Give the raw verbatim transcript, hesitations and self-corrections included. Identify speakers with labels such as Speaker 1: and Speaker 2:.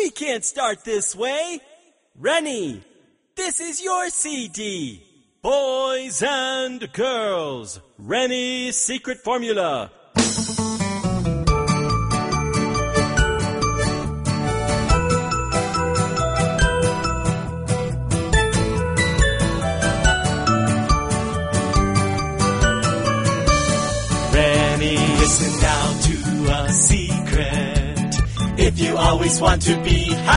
Speaker 1: We can't start this way. Rennie, this is your C D. Boys and girls, Rennie's secret formula. Rennie, listen now to a secret. If you always want to be happy,